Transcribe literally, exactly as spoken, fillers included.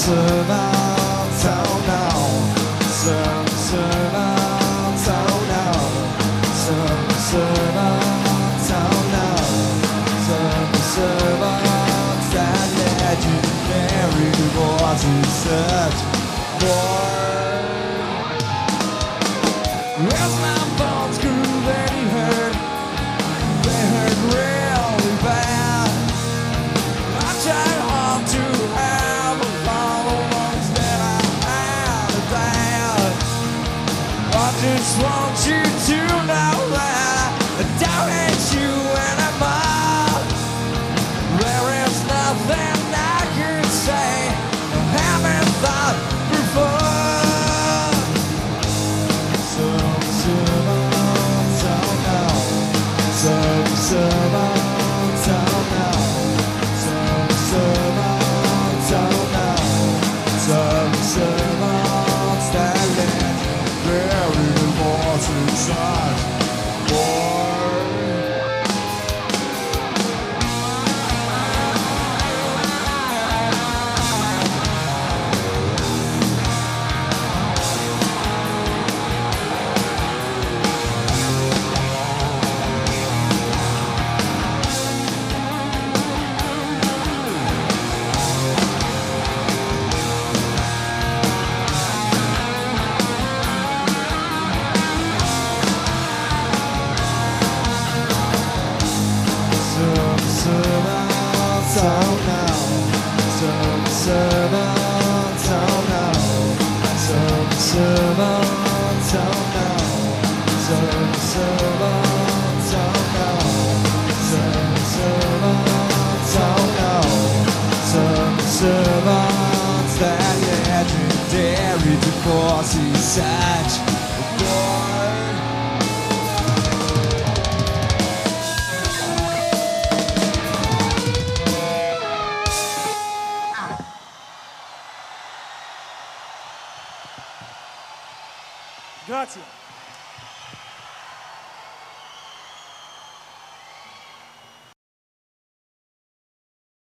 Such more. As my bones grew, they hurt. They hurt really bad. I tried hard to have all the ones that I had bad. I just want you to know that I don't hate you anymore. There is nothing I can say. Haven't thought before. Some someone don't know. Some someone don't know. Some someone don't know. Some someone standing very more to touch more. Don't know. Some servants don't know. Some servants don't know. Some servants don't know. Some servants don't know. Some servants that legendary divorce is such a boy. Grazie.